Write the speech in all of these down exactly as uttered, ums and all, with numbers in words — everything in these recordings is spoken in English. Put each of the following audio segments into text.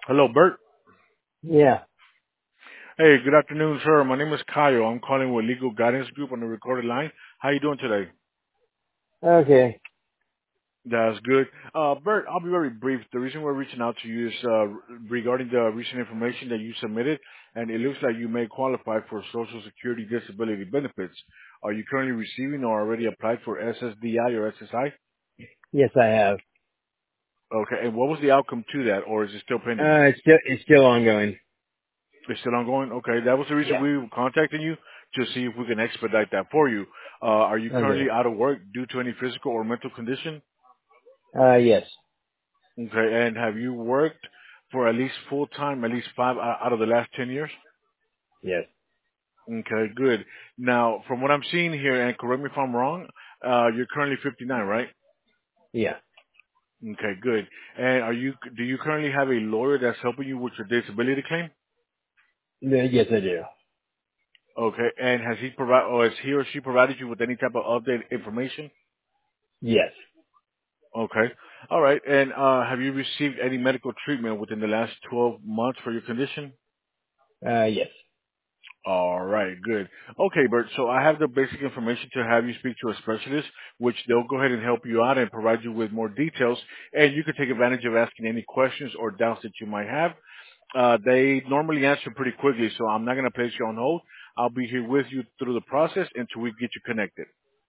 Hello, Bert. Yeah. Hey, good afternoon, sir. My name is Kyle. I'm calling with Legal Guidance Group on the recorded line. How you doing today? Okay. That's good. Uh, Bert, I'll be very brief. The reason we're reaching out to you is uh, regarding the recent information that you submitted, and it looks like you may qualify for Social Security disability benefits. Are you currently receiving or already applied for S S D I or S S I? Yes, I have. Okay, and what was the outcome to that, or is it still pending? Uh, it's still it's still ongoing. It's still ongoing? Okay, that was the reason Yeah. we were contacting you, to see if we can expedite that for you. Uh, are you currently Okay. out of work due to any physical or mental condition? Uh, yes. Okay, and have you worked for at least full time, at least five o- out of the last ten years? Yes. Okay, good. Now, from what I'm seeing here, and correct me if I'm wrong, uh, you're currently fifty-nine, right? Yeah. Okay, good. And are you, do you currently have a lawyer that's helping you with your disability claim? Uh, Yes, I do. Okay, and has he provide, or has he or she provided you with any type of updated information? Yes. Okay. All right. And uh, have you received any medical treatment within the last twelve months for your condition? Uh, yes. All right. Good. Okay, Bert. So I have the basic information to have you speak to a specialist, which they'll go ahead and help you out and provide you with more details. And you can take advantage of asking any questions or doubts that you might have. Uh, they normally answer pretty quickly, so I'm not going to place you on hold. I'll be here with you through the process until we get you connected.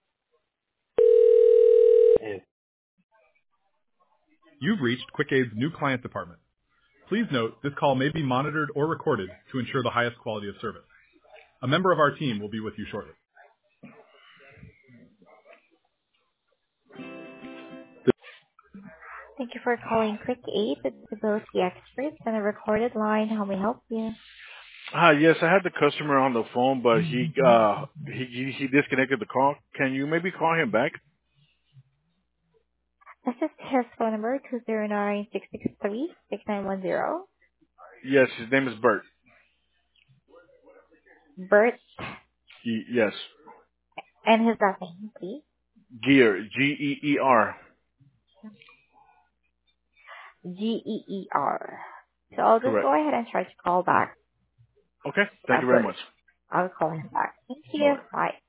And You've reached QuickAid's new client department. Please note this call may be monitored or recorded to ensure the highest quality of service. A member of our team will be with you shortly. Thank you for calling Quick Aid, the disability experts on a recorded line. How may I help you? Hi, yes, I had the customer on the phone, but he uh he he, he disconnected the call. Can you maybe call him back? This is his phone number, two zero nine, six six three, six nine one zero. Yes, his name is Bert. Bert, He, yes, and his last name, please. Gear, G E E R. G E E R. So I'll just Correct. go ahead and try to call back Okay, thank uh, you very Bert. much. I'll call him back. Thank Bye you. bye. Bye.